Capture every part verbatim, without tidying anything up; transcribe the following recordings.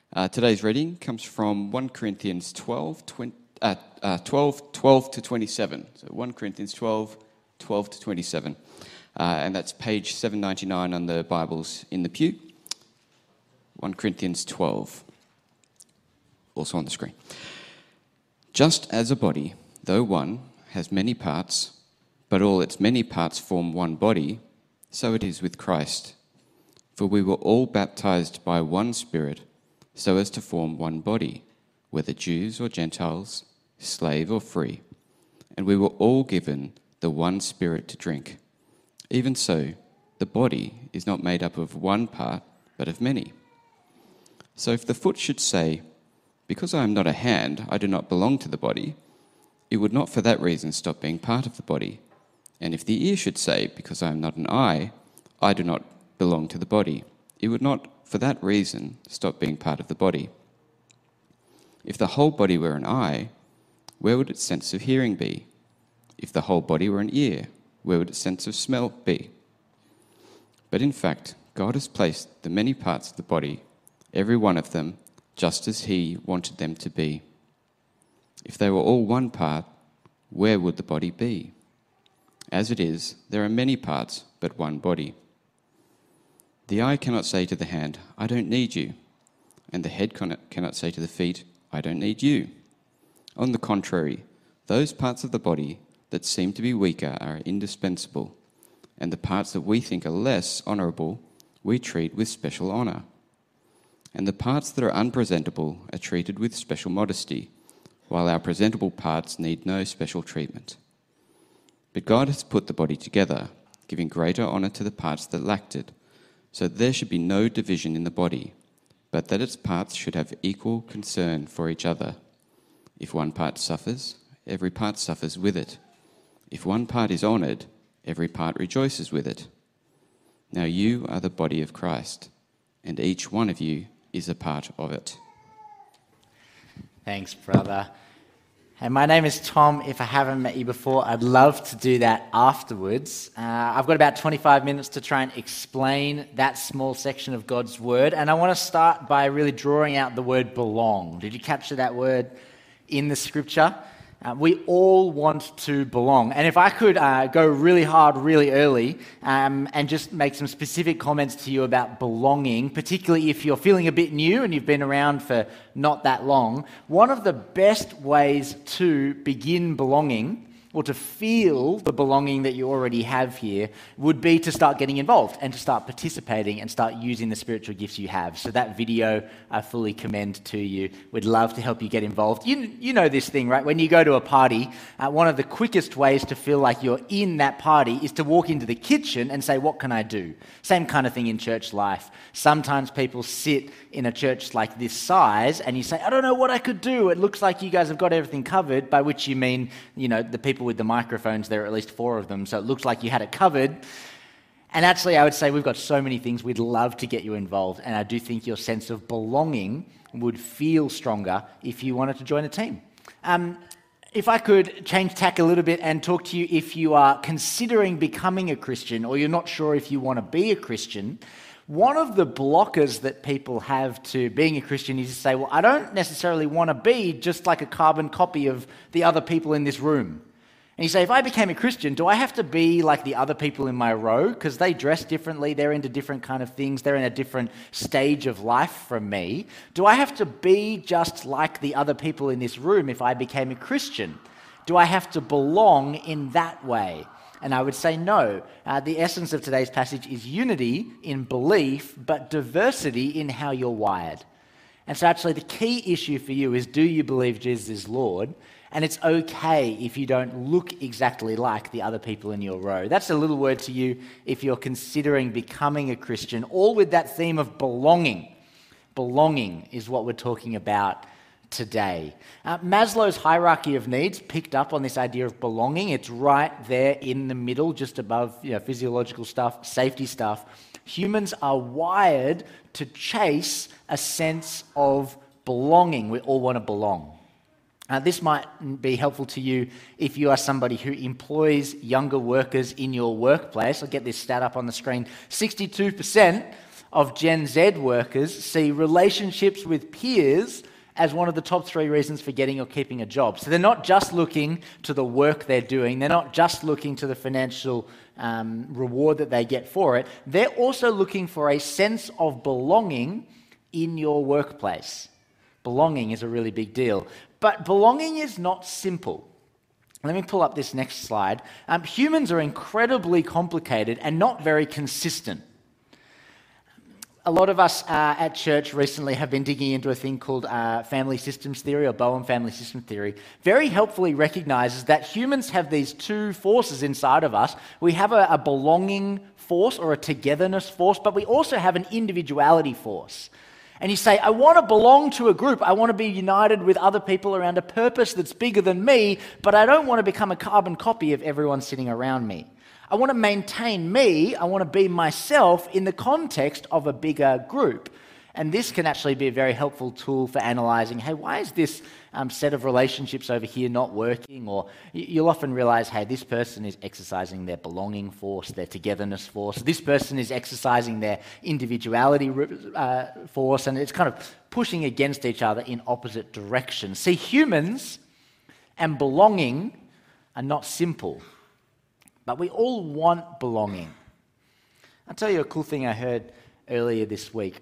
Uh, today's reading comes from First Corinthians twelve, twenty, uh, uh, twelve, twelve to twenty-seven. So First Corinthians twelve, twelve to twenty-seven. Uh, and that's page seven ninety-nine on the Bibles in the pew. First Corinthians twelve, also on the screen. Just as a body, though one, has many parts, but all its many parts form one body, so it is with Christ. For we were all baptized by one Spirit, so as to form one body, whether Jews or Gentiles, slave or free. And we were all given the one Spirit to drink. Even so, the body is not made up of one part, but of many. So if the foot should say, "Because I am not a hand, I do not belong to the body," it would not for that reason stop being part of the body. And if the ear should say, "Because I am not an eye, I do not belong to the body," it would not for that reason stop being part of the body. If the whole body were an eye, where would its sense of hearing be? If the whole body were an ear, where would its sense of smell be? But in fact, God has placed the many parts of the body, every one of them, just as he wanted them to be. If they were all one part, where would the body be? As it is, there are many parts, but one body. The eye cannot say to the hand, "I don't need you," and the head cannot say to the feet, "I don't need you." On the contrary, those parts of the body that seem to be weaker are indispensable, and the parts that we think are less honourable we treat with special honour. And the parts that are unpresentable are treated with special modesty, while our presentable parts need no special treatment. But God has put the body together, giving greater honour to the parts that lacked it, so that there should be no division in the body, but that its parts should have equal concern for each other. If one part suffers, every part suffers with it. If one part is honoured, every part rejoices with it. Now you are the body of Christ, and each one of you is a part of it. Thanks, brother. Hey, my name is Tom. If I haven't met you before, I'd love to do that afterwards. Uh, I've got about twenty-five minutes to try and explain that small section of God's Word, and I want to start by really drawing out the word belong. Did you capture that word in the Scripture? Uh, we all want to belong. And if I could uh, go really hard, really early, um, and just make some specific comments to you about belonging, particularly if you're feeling a bit new and you've been around for not that long, one of the best ways to begin belonging, or to feel the belonging that you already have here, would be to start getting involved and to start participating and start using the spiritual gifts you have. So that video I fully commend to you. We'd love to help you get involved. You you know this thing, right? When you go to a party, uh, one of the quickest ways to feel like you're in that party is to walk into the kitchen and say, "What can I do?" Same kind of thing in church life. Sometimes people sit in a church like this size and you say, "I don't know what I could do. It looks like you guys have got everything covered," by which you mean, you know, the people with the microphones, there are at least four of them, so it looks like you had it covered. And actually, I would say we've got so many things we'd love to get you involved, and I do think your sense of belonging would feel stronger if you wanted to join a team. Um, if I could change tack a little bit and talk to you if you are considering becoming a Christian, or you're not sure if you want to be a Christian, one of the blockers that people have to being a Christian is to say, well, I don't necessarily want to be just like a carbon copy of the other people in this room. And you say, if I became a Christian, do I have to be like the other people in my row? Because they dress differently, they're into different kind of things, they're in a different stage of life from me. Do I have to be just like the other people in this room if I became a Christian? Do I have to belong in that way? And I would say no. Uh, the essence of today's passage is unity in belief, but diversity in how you're wired. And so actually the key issue for you is, do you believe Jesus is Lord? And it's okay if you don't look exactly like the other people in your row. That's a little word to you if you're considering becoming a Christian, all with that theme of belonging. Belonging is what we're talking about today. Uh, Maslow's hierarchy of needs picked up on this idea of belonging. It's right there in the middle, just above, you know, physiological stuff, safety stuff. Humans are wired to chase a sense of belonging. We all want to belong. Uh, this might be helpful to you if you are somebody who employs younger workers in your workplace. I'll get this stat up on the screen. sixty-two percent of Gen Z workers see relationships with peers as one of the top three reasons for getting or keeping a job. So they're not just looking to the work they're doing. They're not just looking to the financial um, reward that they get for it. They're also looking for a sense of belonging in your workplace. Belonging is a really big deal. But belonging is not simple. Let me pull up this next slide. Um, humans are incredibly complicated and not very consistent. A lot of us uh, at church recently have been digging into a thing called uh, family systems theory, or Bowen family system theory. Very helpfully recognizes that humans have these two forces inside of us. We have a, a belonging force or a togetherness force, but we also have an individuality force. And you say, I want to belong to a group. I want to be united with other people around a purpose that's bigger than me, but I don't want to become a carbon copy of everyone sitting around me. I want to maintain me, I want to be myself in the context of a bigger group. And this can actually be a very helpful tool for analysing, hey, why is this um, set of relationships over here not working? Or you'll often realise, hey, this person is exercising their belonging force, their togetherness force. This person is exercising their individuality uh, force, and it's kind of pushing against each other in opposite directions. See, humans and belonging are not simple. But we all want belonging. I'll tell you a cool thing I heard earlier this week.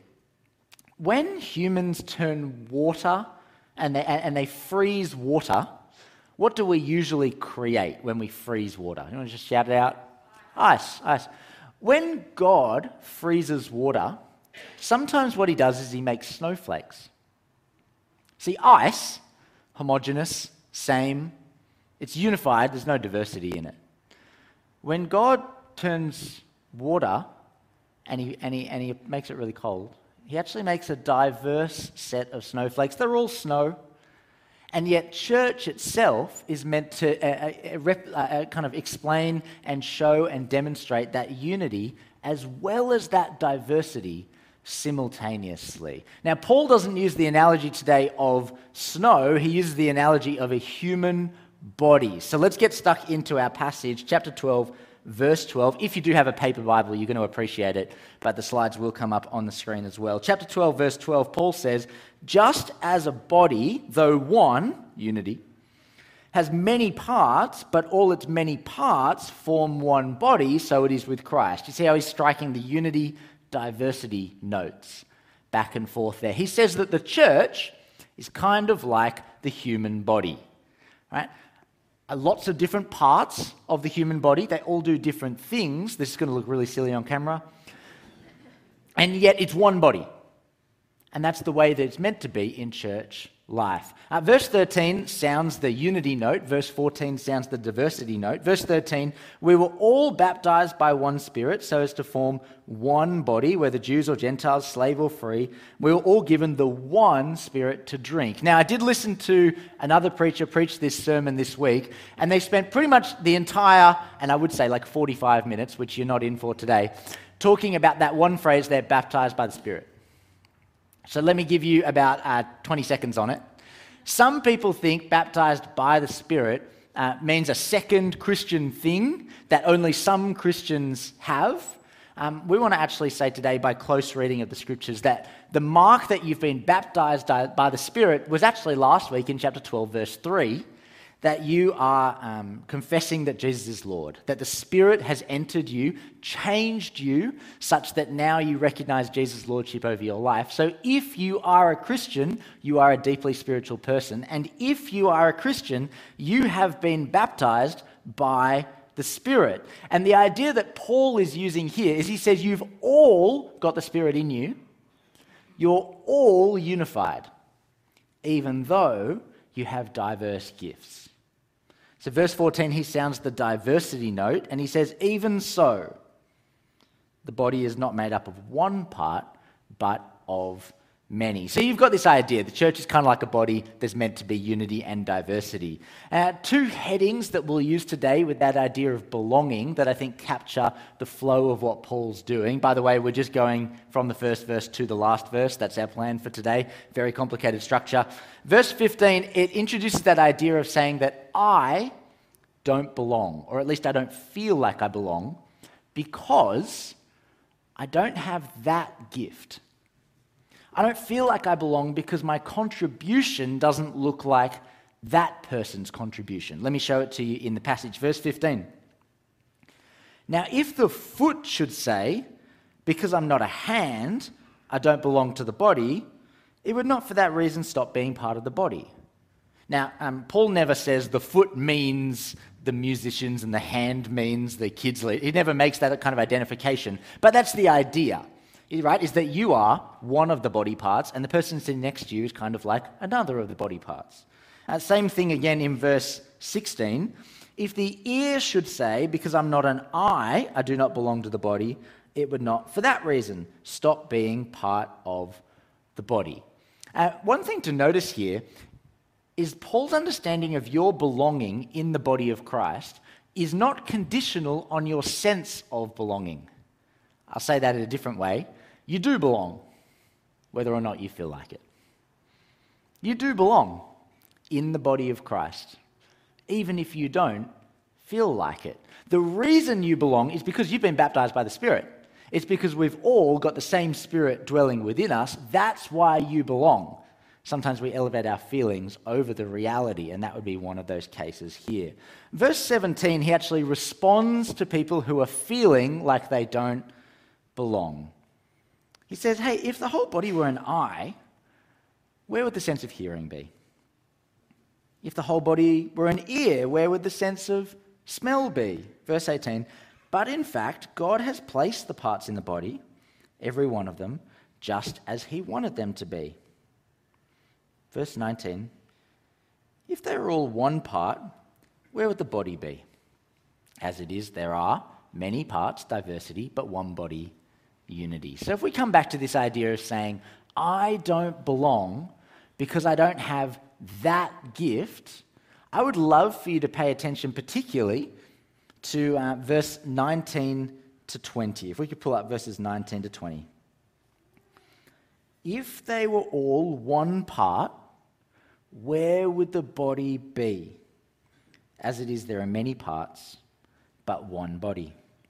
When humans turn water and they, and they freeze water, what do we usually create when we freeze water? You want to just shout it out? Ice, ice. When God freezes water, sometimes what he does is he makes snowflakes. See, ice, homogeneous, same, it's unified, there's no diversity in it. When God turns water and he, and, he, and he makes it really cold, he actually makes a diverse set of snowflakes. They're all snow. And yet church itself is meant to uh, uh, rep, uh, uh, kind of explain and show and demonstrate that unity as well as that diversity simultaneously. Now, Paul doesn't use the analogy today of snow. He uses the analogy of a human body. So let's get stuck into our passage, chapter twelve, verse twelve. If you do have a paper Bible, you're going to appreciate it, but the slides will come up on the screen as well. Chapter twelve, verse twelve, Paul says, just as a body, though one, unity, has many parts, but all its many parts form one body, so it is with Christ. You see how he's striking the unity, diversity notes back and forth there. He says that the church is kind of like the human body, right? Lots of different parts of the human body. They all do different things. This is going to look really silly on camera. And yet it's one body. And that's the way that it's meant to be in church life. Uh, verse thirteen sounds the unity note. Verse fourteen sounds the diversity note. Verse thirteen, we were all baptized by one Spirit so as to form one body, whether Jews or Gentiles, slave or free. We were all given the one Spirit to drink. Now, I did listen to another preacher preach this sermon this week, and they spent pretty much the entire, and I would say like forty-five minutes, which you're not in for today, talking about that one phrase there, baptized by the Spirit. So let me give you about uh, twenty seconds on it. Some people think baptized by the Spirit uh, means a second Christian thing that only some Christians have. Um, we want to actually say today, by close reading of the Scriptures, that the mark that you've been baptized by the Spirit was actually last week in chapter twelve, verse three, that you are um, confessing that Jesus is Lord, that the Spirit has entered you, changed you, such that now you recognize Jesus' Lordship over your life. So if you are a Christian, you are a deeply spiritual person. And if you are a Christian, you have been baptized by the Spirit. And the idea that Paul is using here is he says you've all got the Spirit in you. You're all unified, even though you have diverse gifts. So verse fourteen, he sounds the diversity note, and he says, even so, the body is not made up of one part, but of many. So you've got this idea. The church is kind of like a body. There's meant to be unity and diversity. Uh, two headings that we'll use today with that idea of belonging that I think capture the flow of what Paul's doing. By the way, we're just going from the first verse to the last verse. That's our plan for today. Very complicated structure. Verse fifteen, it introduces that idea of saying that I don't belong, or at least I don't feel like I belong, because I don't have that gift. I don't feel like I belong because my contribution doesn't look like that person's contribution. Let me show it to you in the passage, verse fifteen. Now, if the foot should say, because I'm not a hand, I don't belong to the body, it would not for that reason stop being part of the body. Now, um, Paul never says the foot means the musicians and the hand means the kids. He never makes that kind of identification. But that's the idea, right? Is that you are one of the body parts and the person sitting next to you is kind of like another of the body parts. Uh, same thing again in verse sixteen. If the ear should say, because I'm not an eye, I do not belong to the body, it would not, for that reason, stop being part of the body. Uh, one thing to notice here is Paul's understanding of your belonging in the body of Christ is not conditional on your sense of belonging. I'll say that in a different way. You do belong, whether or not you feel like it. You do belong in the body of Christ, even if you don't feel like it. The reason you belong is because you've been baptized by the Spirit. It's because we've all got the same Spirit dwelling within us. That's why you belong. Sometimes we elevate our feelings over the reality, and that would be one of those cases here. Verse seventeen, he actually responds to people who are feeling like they don't belong. He says, hey, if the whole body were an eye, where would the sense of hearing be? If the whole body were an ear, where would the sense of smell be? Verse eighteen, but in fact, God has placed the parts in the body, every one of them, just as he wanted them to be. Verse nineteen, if they were all one part, where would the body be? As it is, there are many parts, diversity, but one body, unity. So if we come back to this idea of saying, I don't belong because I don't have that gift, I would love for you to pay attention particularly to uh, verse nineteen to twenty. If we could pull up verses nineteen to twenty. If they were all one part, where would the body be? As it is, there are many parts, but one body.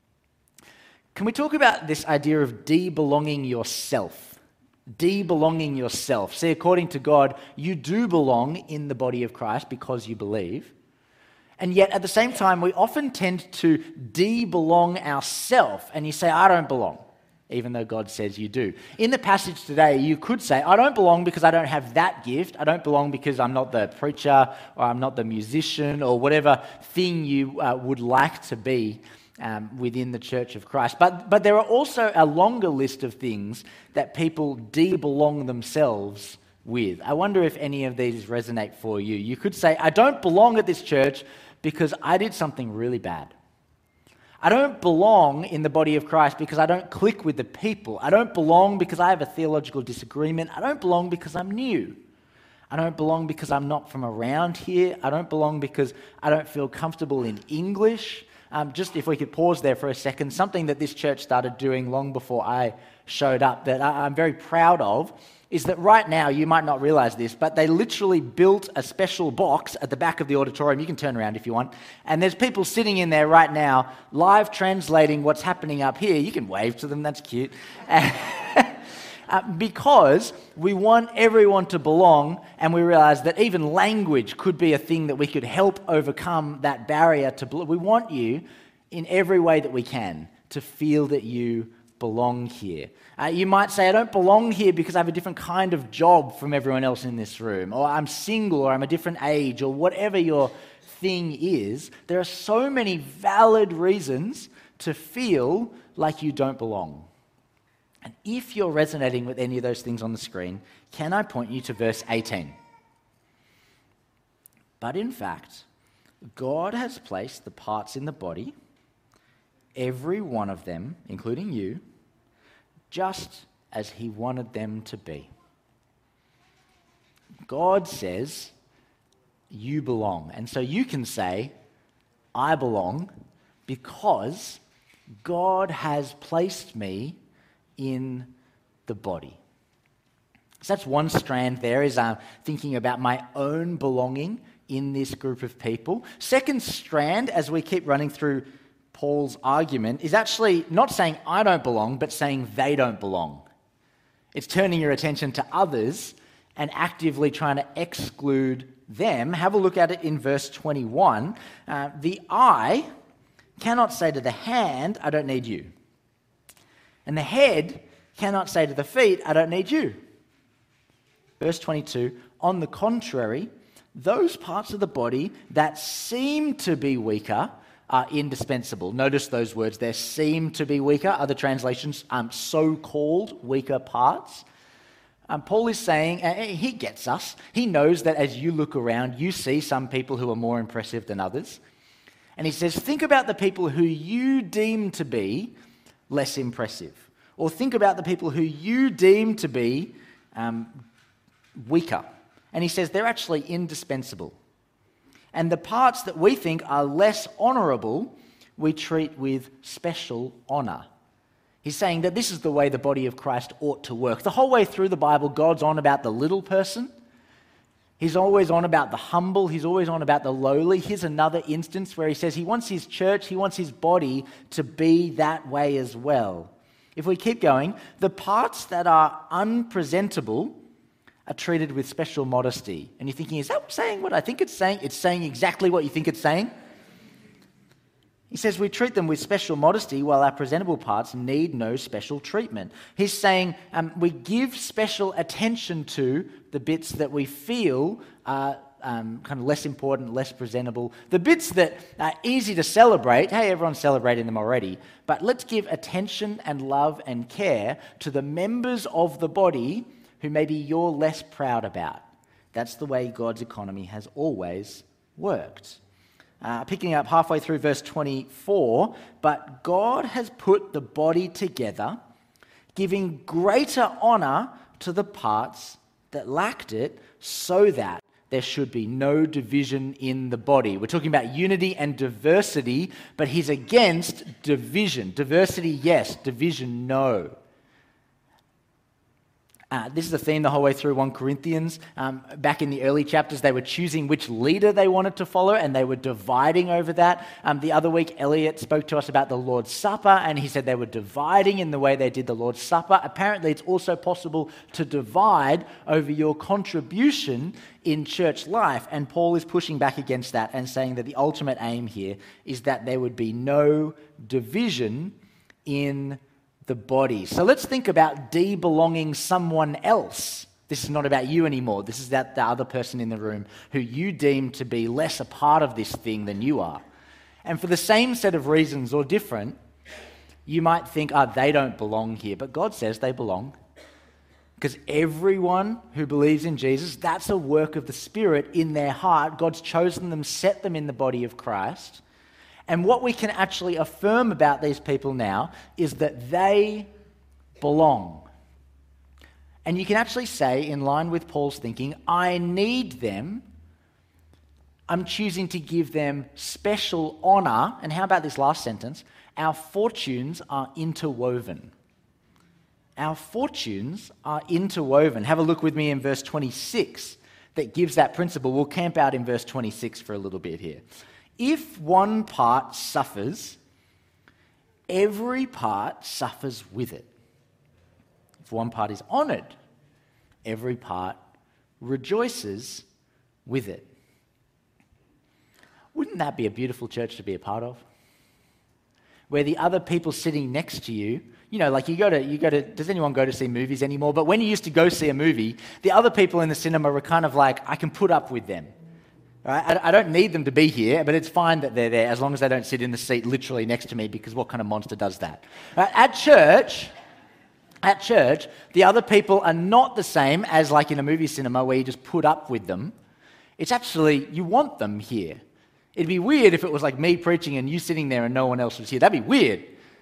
Can we talk about this idea of de-belonging yourself? De-belonging yourself. See, according to God, you do belong in the body of Christ because you believe. And yet, at the same time, we often tend to de-belong ourselves. And you say, I don't belong, even though God says you do. In the passage today, you could say, I don't belong because I don't have that gift. I don't belong because I'm not the preacher or I'm not the musician or whatever thing you uh, would like to be um, within the Church of Christ. But, but there are also a longer list of things that people de-belong themselves with. I wonder if any of these resonate for you. You could say, I don't belong at this church because I did something really bad. I don't belong in the body of Christ because I don't click with the people. I don't belong because I have a theological disagreement. I don't belong because I'm new. I don't belong because I'm not from around here. I don't belong because I don't feel comfortable in English. Um, just if we could pause there for a second, something that this church started doing long before I showed up that I, I'm very proud of is that right now, you might not realize this, but they literally built a special box at the back of the auditorium. You can turn around if you want. And there's people sitting in there right now, live translating what's happening up here. You can wave to them, that's cute. uh, because we want everyone to belong, and we realize that even language could be a thing that we could help overcome that barrier to belong. We want you, in every way that we can, to feel that you belong here. Uh, you might say, I don't belong here because I have a different kind of job from everyone else in this room, or I'm single, or I'm a different age, or whatever your thing is. There are so many valid reasons to feel like you don't belong. And if you're resonating with any of those things on the screen, can I point you to verse eighteen? But in fact, God has placed the parts in the body, every one of them, including you, just as he wanted them to be. God says, you belong. And so you can say, I belong because God has placed me in the body. So that's one strand there, is uh, thinking about my own belonging in this group of people. Second strand, as we keep running through Paul's argument is actually not saying I don't belong, but saying they don't belong. It's turning your attention to others and actively trying to exclude them. Have a look at it in verse twenty-one. Uh, the eye cannot say to the hand, I don't need you. And the head cannot say to the feet, I don't need you. Verse twenty-two, on the contrary, those parts of the body that seem to be weaker are indispensable. Notice those words there, seem to be weaker. Other translations, um, so-called weaker parts. Um, Paul is saying, uh, he gets us. He knows that as you look around, you see some people who are more impressive than others. And he says, think about the people who you deem to be less impressive. Or think about the people who you deem to be um, weaker. And he says they're actually indispensable. And the parts that we think are less honourable, we treat with special honour. He's saying that this is the way the body of Christ ought to work. The whole way through the Bible, God's on about the little person. He's always on about the humble. He's always on about the lowly. Here's another instance where he says he wants his church, he wants his body to be that way as well. If we keep going, the parts that are unpresentable are treated with special modesty. And you're thinking, is that saying what I think it's saying? It's saying exactly what you think it's saying. He says we treat them with special modesty while our presentable parts need no special treatment. He's saying um, we give special attention to the bits that we feel are um, kind of less important, less presentable. The bits that are easy to celebrate, hey, everyone's celebrating them already, but let's give attention and love and care to the members of the body who maybe you're less proud about. That's the way God's economy has always worked. Uh, picking up halfway through verse twenty-four, but God has put the body together, giving greater honour to the parts that lacked it, so that there should be no division in the body. We're talking about unity and diversity, but he's against division. Diversity, yes. Division, no. Uh, this is the theme the whole way through First Corinthians. Um, back in the early chapters, they were choosing which leader they wanted to follow, and they were dividing over that. Um, the other week, Elliot spoke to us about the Lord's Supper, and he said they were dividing in the way they did the Lord's Supper. Apparently, it's also possible to divide over your contribution in church life, and Paul is pushing back against that and saying that the ultimate aim here is that there would be no division in the body. So let's think about de-belonging someone else. This is not about you anymore. This is that the other person in the room who you deem to be less a part of this thing than you are. And for the same set of reasons or different, you might think, oh, they don't belong here. But God says they belong. Because everyone who believes in Jesus, that's a work of the Spirit in their heart. God's chosen them, set them in the body of Christ. And what we can actually affirm about these people now is that they belong. And you can actually say, in line with Paul's thinking, I need them. I'm choosing to give them special honor. And how about this last sentence? Our fortunes are interwoven. Our fortunes are interwoven. Have a look with me in verse twenty-six that gives that principle. We'll camp out in verse twenty-six for a little bit here. If one part suffers, every part suffers with it. If one part is honoured, every part rejoices with it. Wouldn't that be a beautiful church to be a part of? Where the other people sitting next to you, you know, like you go to, you go to, does anyone go to see movies anymore? But when you used to go see a movie, the other people in the cinema were kind of like, I can put up with them. Right? I don't need them to be here, but it's fine that they're there as long as they don't sit in the seat literally next to me, because what kind of monster does that? Right? At church, at church, the other people are not the same as like in a movie cinema where you just put up with them. It's actually, you want them here. It'd be weird if it was like me preaching and you sitting there and no one else was here. That'd be weird.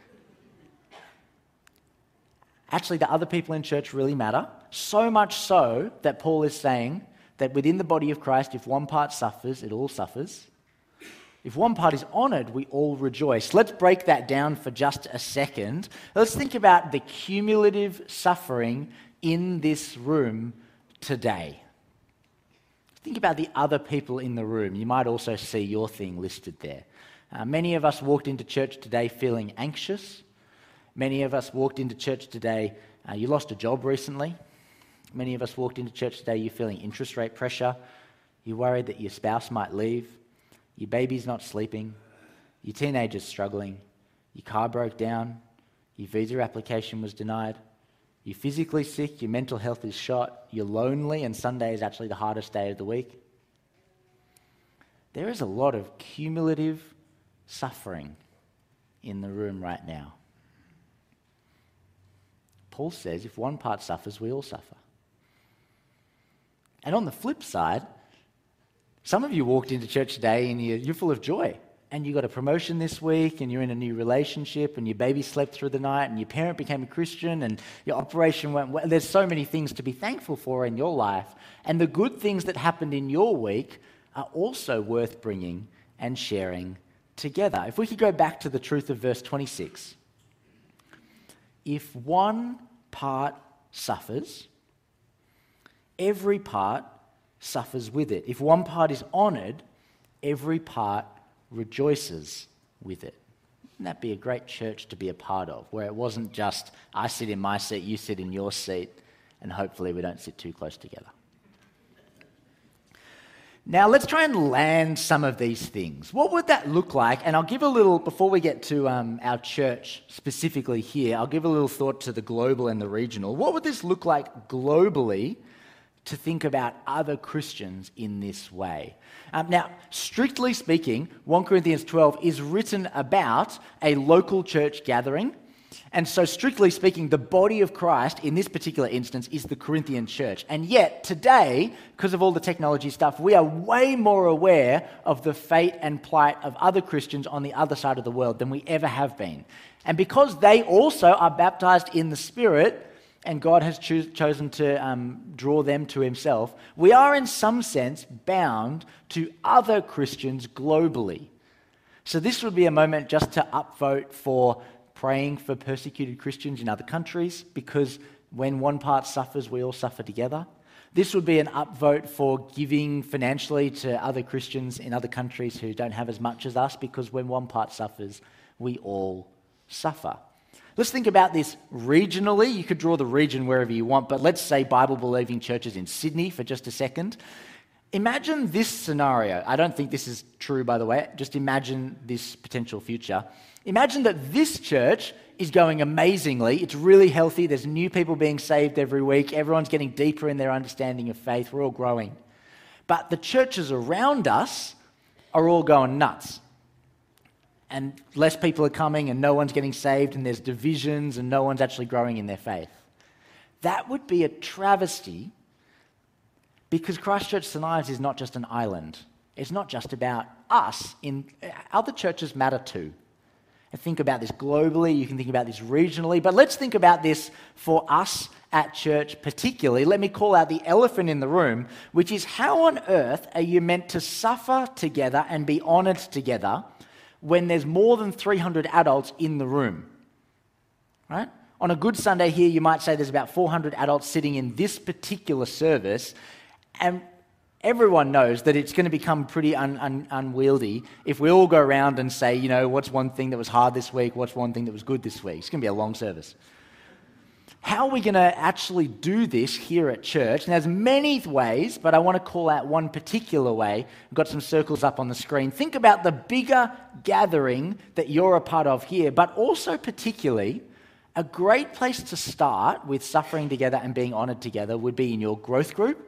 Actually, the other people in church really matter, so much so that Paul is saying that within the body of Christ, if one part suffers, it all suffers. If one part is honoured, we all rejoice. Let's break that down for just a second. Let's think about the cumulative suffering in this room today. Think about the other people in the room. You might also see your thing listed there. Uh, many of us walked into church today feeling anxious. Many of us walked into church today, uh, you lost a job recently. Many of us walked into church today, you're feeling interest rate pressure. You're worried that your spouse might leave. Your baby's not sleeping. Your teenager's struggling. Your car broke down. Your visa application was denied. You're physically sick. Your mental health is shot. You're lonely, and Sunday is actually the hardest day of the week. There is a lot of cumulative suffering in the room right now. Paul says if one part suffers, we all suffer. And on the flip side, some of you walked into church today and you're, you're full of joy. And you got a promotion this week, and you're in a new relationship, and your baby slept through the night, and your parent became a Christian, and your operation went well. There's so many things to be thankful for in your life. And the good things that happened in your week are also worth bringing and sharing together. If we could go back to the truth of verse twenty-six. If one part suffers, every part suffers with it. If one part is honoured, every part rejoices with it. Wouldn't that be a great church to be a part of, where it wasn't just I sit in my seat, you sit in your seat, and hopefully we don't sit too close together. Now let's try and land some of these things. What would that look like? And I'll give a little, before we get to um, our church specifically here, I'll give a little thought to the global and the regional. What would this look like globally to think about other Christians in this way? Um, now, strictly speaking, First Corinthians twelve is written about a local church gathering. And so strictly speaking, the body of Christ in this particular instance is the Corinthian church. And yet today, because of all the technology stuff, we are way more aware of the fate and plight of other Christians on the other side of the world than we ever have been. And because they also are baptized in the Spirit, and God has cho- chosen to um, draw them to himself, we are in some sense bound to other Christians globally. So this would be a moment just to upvote for praying for persecuted Christians in other countries, because when one part suffers, we all suffer together. This would be an upvote for giving financially to other Christians in other countries who don't have as much as us, because when one part suffers, we all suffer. Let's think about this regionally. You could draw the region wherever you want, but let's say Bible-believing churches in Sydney for just a second. Imagine this scenario. I don't think this is true, by the way. Just imagine this potential future. Imagine that this church is going amazingly. It's really healthy. There's new people being saved every week. Everyone's getting deeper in their understanding of faith. We're all growing. But the churches around us are all going nuts. And less people are coming, and no one's getting saved, and there's divisions, and no one's actually growing in their faith. That would be a travesty, because Christchurch Saint Ives is not just an island. It's not just about us. In other churches matter too. And think about this globally, you can think about this regionally, but let's think about this for us at church particularly. Let me call out the elephant in the room, which is how on earth are you meant to suffer together and be honoured together when there's more than three hundred adults in the room, right? On a good Sunday here, you might say there's about four hundred adults sitting in this particular service, and everyone knows that it's going to become pretty un- un- unwieldy if we all go around and say, you know, what's one thing that was hard this week, what's one thing that was good this week? It's going to be a long service. How are we going to actually do this here at church? And there's many ways, but I want to call out one particular way. I've got some circles up on the screen. Think about the bigger gathering that you're a part of here, but also particularly a great place to start with suffering together and being honoured together would be in your growth group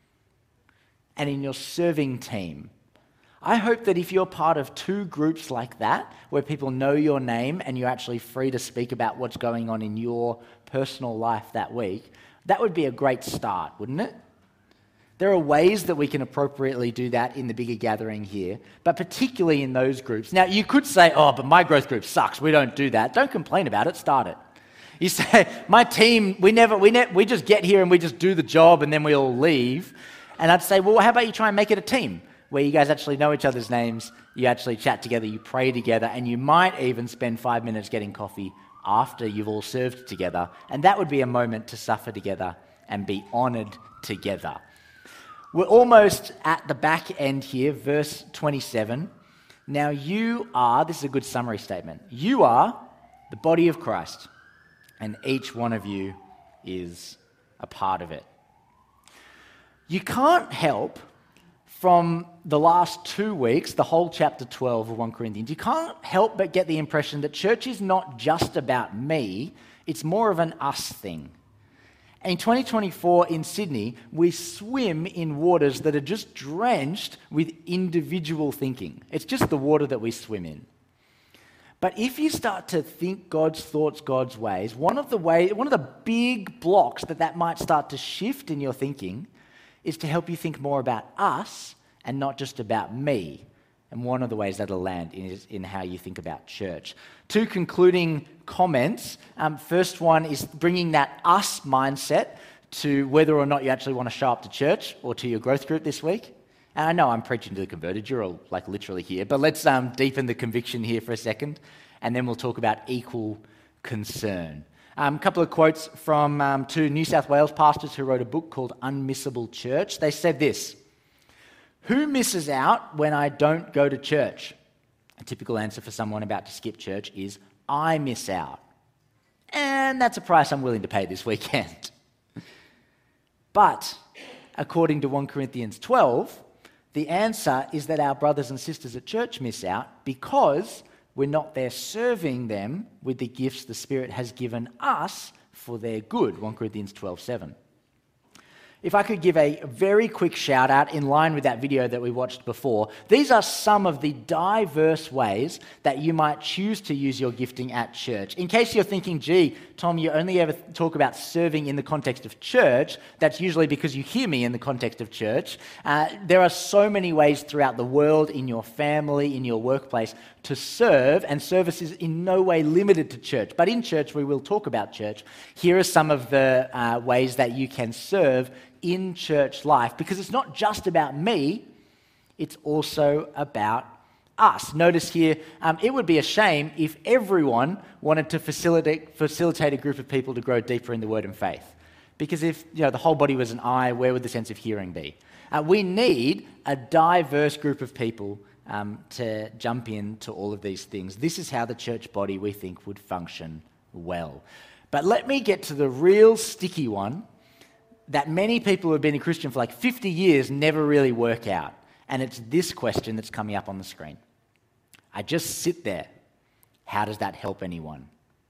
and in your serving team. I hope that if you're part of two groups like that, where people know your name and you're actually free to speak about what's going on in your personal life that week, that would be a great start, wouldn't it? There are ways that we can appropriately do that in the bigger gathering here, but particularly in those groups. Now, you could say, oh, but my growth group sucks. We don't do that. Don't complain about it. Start it. You say, my team, we never, we ne- we just get here and we just do the job and then we all leave. And I'd say, well, how about you try and make it a team where you guys actually know each other's names, you actually chat together, you pray together, and you might even spend five minutes getting coffee after you've all served together. And that would be a moment to suffer together and be honoured together. We're almost at the back end here, verse twenty-seven. Now you are, this is a good summary statement, you are the body of Christ, and each one of you is a part of it. You can't help from the last two weeks, the whole chapter twelve of First Corinthians, you can't help but get the impression that church is not just about me, it's more of an us thing. In twenty twenty-four in Sydney, we swim in waters that are just drenched with individual thinking. It's just the water that we swim in. But if you start to think God's thoughts, God's ways, one of the way, one of the big blocks that that might start to shift in your thinking is to help you think more about us and not just about me. And one of the ways that'll land is in how you think about church. Two concluding comments. Um, first one is bringing that us mindset to whether or not you actually want to show up to church or to your growth group this week. And I know I'm preaching to the converted, you're all like literally here, but let's um, deepen the conviction here for a second, and then we'll talk about equal concern. Um, a couple of quotes from um, two New South Wales pastors who wrote a book called Unmissable Church. They said this: "Who misses out when I don't go to church?" A typical answer for someone about to skip church is, I miss out. And that's a price I'm willing to pay this weekend. But according to First Corinthians twelve, the answer is that our brothers and sisters at church miss out because we're not there serving them with the gifts the Spirit has given us for their good. First Corinthians twelve seven. If I could give a very quick shout out in line with that video that we watched before, these are some of the diverse ways that you might choose to use your gifting at church. In case you're thinking, gee, Tom, you only ever talk about serving in the context of church, that's usually because you hear me in the context of church. Uh, there are so many ways throughout the world, in your family, in your workplace, to serve, and service is in no way limited to church. But in church, we will talk about church. Here are some of the uh, ways that you can serve in church life, because it's not just about me, it's also about us. Notice here, um, it would be a shame if everyone wanted to facilitate, facilitate a group of people to grow deeper in the word and faith. Because if you know the whole body was an eye, where would the sense of hearing be? Uh, we need a diverse group of people um, to jump into all of these things. This is how the church body, we think, would function well. But let me get to the real sticky one that many people who have been a Christian for like fifty years never really work out. And it's this question that's coming up on the screen. I just sit there. How does that help anyone?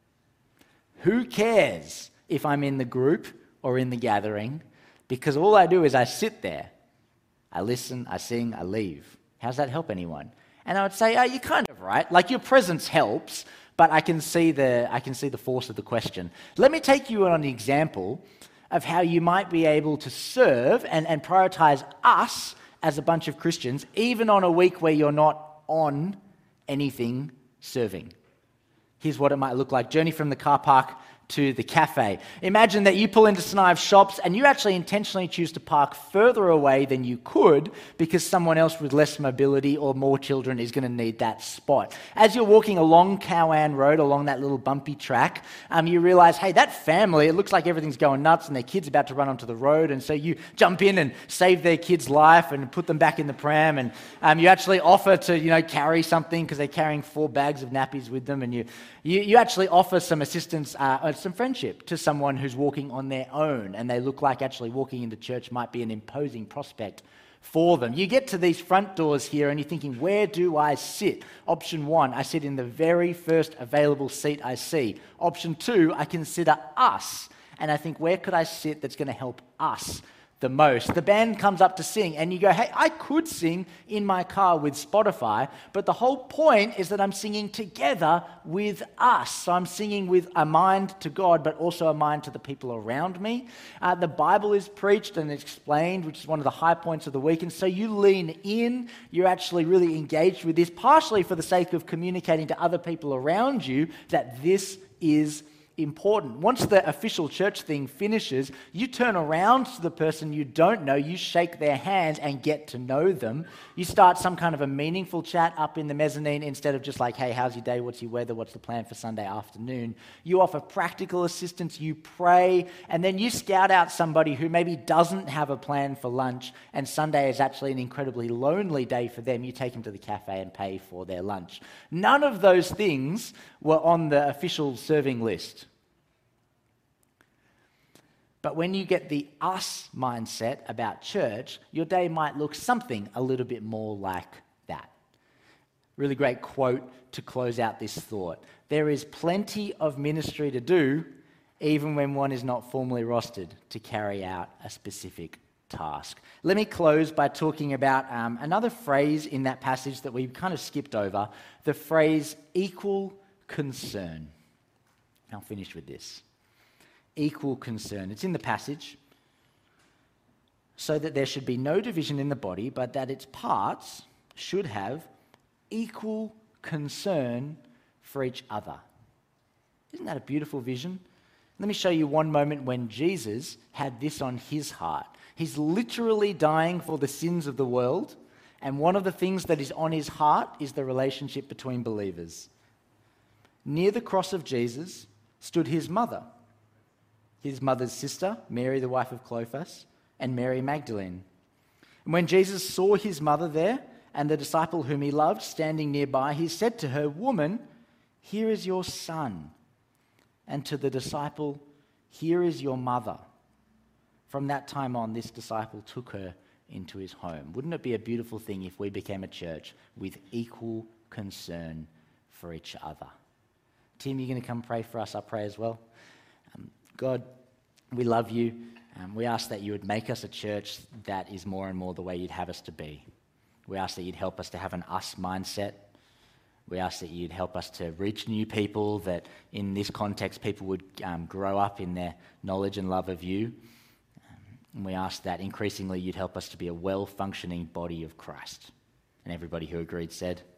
Who cares if I'm in the group or in the gathering? Because all I do is I sit there. I listen, I sing, I leave. How does that help anyone? And I would say, oh, you're kind of right. Like your presence helps, but I can see the I can see the force of the question. Let me take you on an example of how you might be able to serve and, and prioritize us as a bunch of Christians, even on a week where you're not on anything serving. Here's what it might look like. Journey from the car park to the cafe. Imagine that you pull into Snive Shops and you actually intentionally choose to park further away than you could because someone else with less mobility or more children is going to need that spot. As you're walking along Cowan Road, along that little bumpy track, um, you realize, hey, that family, it looks like everything's going nuts and their kid's about to run onto the road, and so you jump in and save their kid's life and put them back in the pram, and um, you actually offer to, you know, carry something because they're carrying four bags of nappies with them, and you you, you actually offer some assistance, uh, some friendship to someone who's walking on their own, and they look like actually walking into church might be an imposing prospect for them. You get to these front doors here and you're thinking, where do I sit? Option one, I sit in the very first available seat I see. Option two, I consider us, and I think, where could I sit that's going to help us the most? The band comes up to sing and you go, hey, I could sing in my car with Spotify, but the whole point is that I'm singing together with us. So I'm singing with a mind to God, but also a mind to the people around me. Uh, the Bible is preached and explained, which is one of the high points of the week. And so you lean in, you're actually really engaged with this, partially for the sake of communicating to other people around you that this is important. Once the official church thing finishes, you turn around to the person you don't know, you shake their hand and get to know them. You start some kind of a meaningful chat up in the mezzanine instead of just like, hey, how's your day? What's your weather? What's the plan for Sunday afternoon? You offer practical assistance, you pray, and then you scout out somebody who maybe doesn't have a plan for lunch and Sunday is actually an incredibly lonely day for them. You take them to the cafe and pay for their lunch. None of those things were on the official serving list. But when you get the us mindset about church, your day might look something a little bit more like that. Really great quote to close out this thought. There is plenty of ministry to do, even when one is not formally rostered to carry out a specific task. Let me close by talking about um, another phrase in that passage that we kind of skipped over, the phrase equal concern. I'll finish with this. Equal concern. It's in the passage. So that there should be no division in the body, but that its parts should have equal concern for each other. Isn't that a beautiful vision? Let me show you one moment when Jesus had this on his heart. He's literally dying for the sins of the world, and one of the things that is on his heart is the relationship between believers. Near the cross of Jesus stood his mother, his mother's sister, Mary, the wife of Clopas, and Mary Magdalene. And when Jesus saw his mother there and the disciple whom he loved standing nearby, he said to her, "Woman, here is your son." And to the disciple, "Here is your mother." From that time on, this disciple took her into his home. Wouldn't it be a beautiful thing if we became a church with equal concern for each other? Tim, you're going to come pray for us. I pray as well. Um, God, we love you. Um, we ask that you would make us a church that is more and more the way you'd have us to be. We ask that you'd help us to have an us mindset. We ask that you'd help us to reach new people, that in this context people would um, grow up in their knowledge and love of you. Um, and we ask that increasingly you'd help us to be a well-functioning body of Christ. And everybody who agreed said...